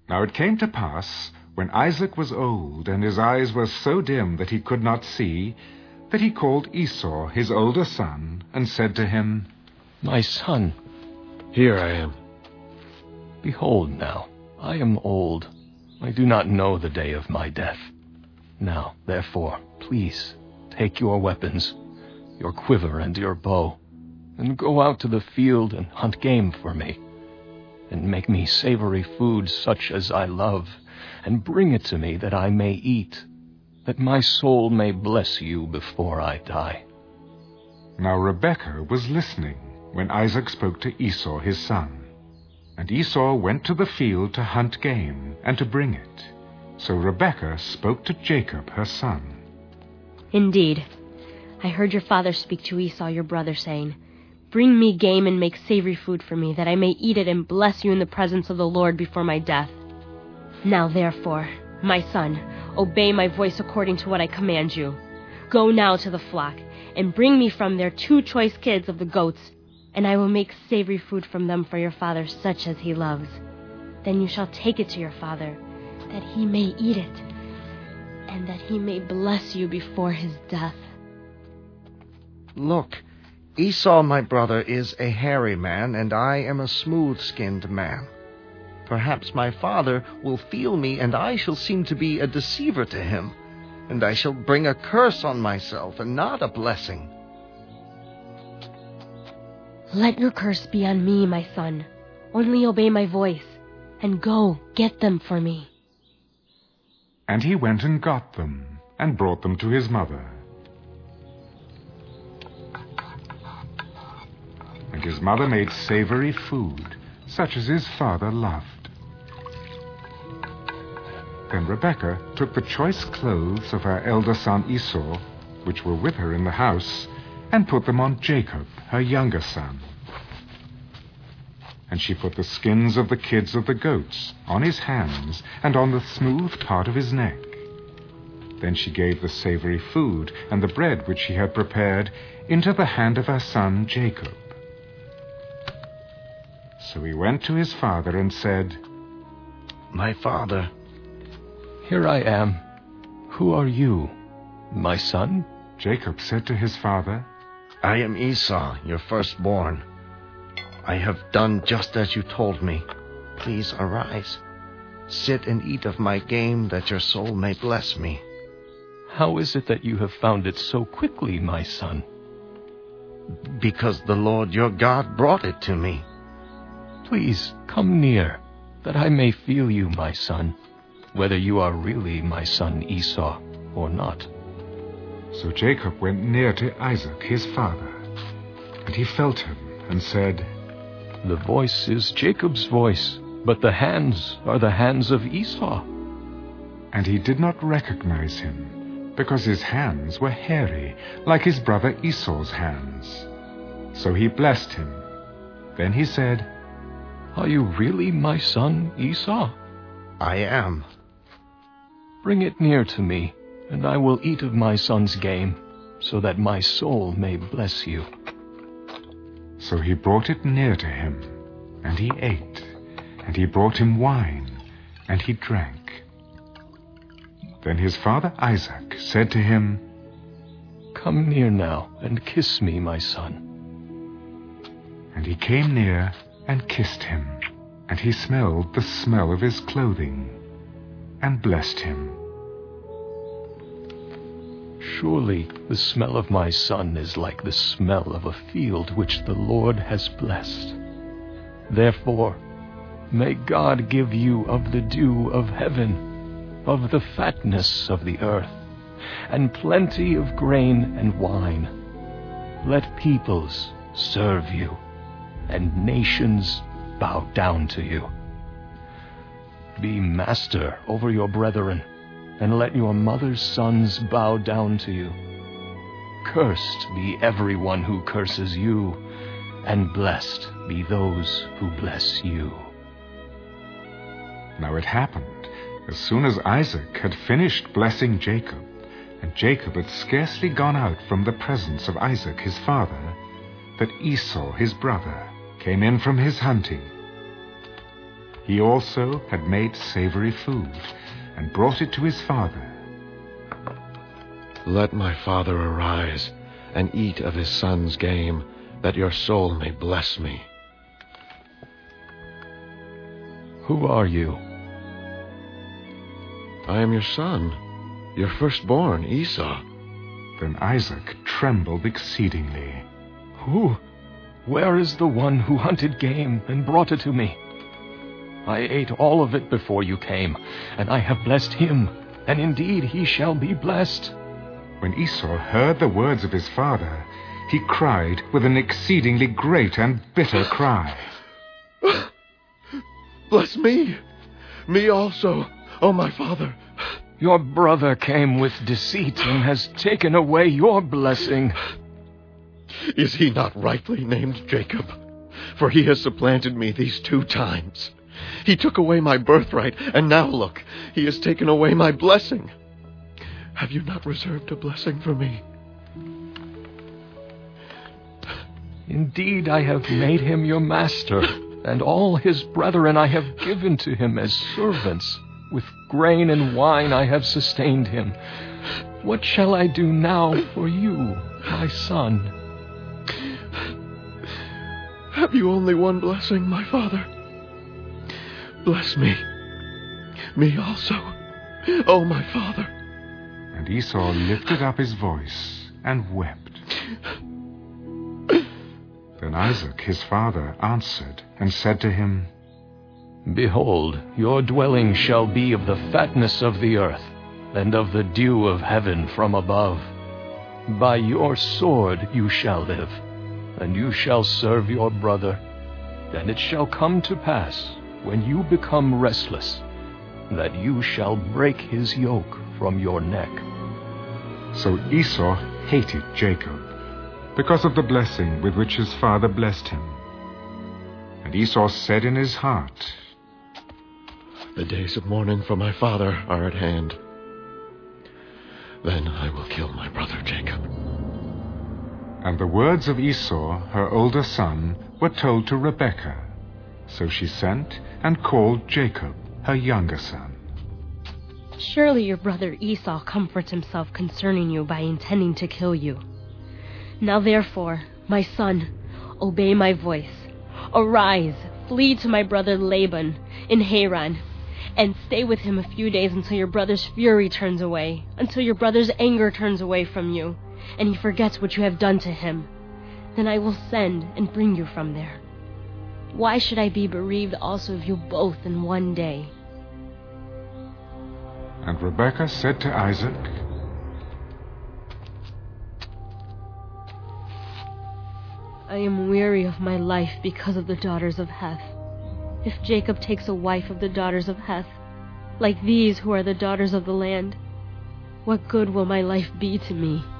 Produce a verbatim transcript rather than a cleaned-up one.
Now it came to pass, when Isaac was old, and his eyes were so dim that he could not see, that he called Esau, his older son, and said to him, My son, Here I am. behold now, I am old. I do not know the day of my death. Now, therefore, please, take your weapons, your quiver and your bow, and go out to the field and hunt game for me, and make me savory food such as I love, and bring it to me that I may eat, that my soul may bless you before I die. Now Rebekah was listening when Isaac spoke to Esau his son. And Esau went to the field to hunt game, and to bring it. So Rebekah spoke to Jacob her son. Indeed, I heard your father speak to Esau your brother, saying, Bring me game and make savory food for me, that I may eat it and bless you in the presence of the Lord before my death. Now therefore, my son, obey my voice according to what I command you. Go now to the flock, and bring me from there two choice kids of the goats, and I will make savory food from them for your father, such as he loves. Then you shall take it to your father, that he may eat it, and that he may bless you before his death. Look, Esau my brother is a hairy man, and I am a smooth-skinned man. Perhaps my father will feel me, and I shall seem to be a deceiver to him, and I shall bring a curse on myself, and not a blessing. Let your curse be on me, my son. Only obey my voice, and go, get them for me. And he went and got them, and brought them to his mother. And his mother made savory food, such as his father loved. Then Rebekah took the choice clothes of her elder son Esau, which were with her in the house, and put them on Jacob, her younger son. And she put the skins of the kids of the goats on his hands and on the smooth part of his neck. Then she gave the savory food and the bread which she had prepared into the hand of her son Jacob. So he went to his father and said, My father. Here I am. Who are you, my son? Jacob said to his father, I am Esau, your firstborn. I have done just as you told me. Please arise. Sit and eat of my game, that your soul may bless me. How is it that you have found it so quickly, my son? Because the Lord your God brought it to me. Please come near, that I may feel you, my son, whether you are really my son Esau or not. So Jacob went near to Isaac his father, and he felt him, and said, The voice is Jacob's voice, but the hands are the hands of Esau. And he did not recognize him, because his hands were hairy, like his brother Esau's hands. So he blessed him. Then he said, Are you really my son Esau? I am. Bring it near to me, and I will eat of my son's game, so that my soul may bless you. So he brought it near to him, and he ate, and he brought him wine, and he drank. Then his father Isaac said to him, Come near now, and kiss me, my son. And he came near and kissed him, and he smelled the smell of his clothing, and blessed him. Surely the smell of my son is like the smell of a field which the Lord has blessed. Therefore, may God give you of the dew of heaven, of the fatness of the earth, and plenty of grain and wine. Let peoples serve you, and nations bow down to you. Be master over your brethren, and let your mother's sons bow down to you. Cursed be everyone who curses you, and blessed be those who bless you. Now it happened, as soon as Isaac had finished blessing Jacob, and Jacob had scarcely gone out from the presence of Isaac his father, that Esau his brother came in from his hunting. He also had made savory food and brought it to his father. Let my father arise and eat of his son's game, that your soul may bless me. Who are you? I am your son, your firstborn, Esau. Then Isaac trembled exceedingly. Who? Where is the one who hunted game and brought it to me? I ate all of it before you came, and I have blessed him, and indeed he shall be blessed. When Esau heard the words of his father, he cried with an exceedingly great and bitter cry. Bless me, me also, O my father. Your brother came with deceit and has taken away your blessing. Is he not rightly named Jacob? For he has supplanted me these two times. He took away my birthright, and now look, he has taken away my blessing. Have you not reserved a blessing for me? Indeed, I have made him your master, and all his brethren I have given to him as servants. With grain and wine I have sustained him. What shall I do now for you, my son? Have you only one blessing, my father? Bless me, me also, O my father. And Esau lifted up his voice and wept. Then Isaac his father answered and said to him, Behold, your dwelling shall be of the fatness of the earth, and of the dew of heaven from above. By your sword you shall live, and you shall serve your brother. And it shall come to pass, when you become restless, that you shall break his yoke from your neck. So Esau hated Jacob, because of the blessing with which his father blessed him. And Esau said in his heart, The days of mourning for my father are at hand. Then I will kill my brother Jacob. And the words of Esau, her older son, were told to Rebekah. So she sent and called Jacob, her younger son. Surely your brother Esau comforts himself concerning you by intending to kill you. Now therefore, my son, obey my voice. Arise, flee to my brother Laban in Haran, and stay with him a few days until your brother's fury turns away, until your brother's anger turns away from you, and he forgets what you have done to him. Then I will send and bring you from there. Why should I be bereaved also of you both in one day? And Rebekah said to Isaac, I am weary of my life because of the daughters of Heth. If Jacob takes a wife of the daughters of Heth, like these who are the daughters of the land, what good will my life be to me?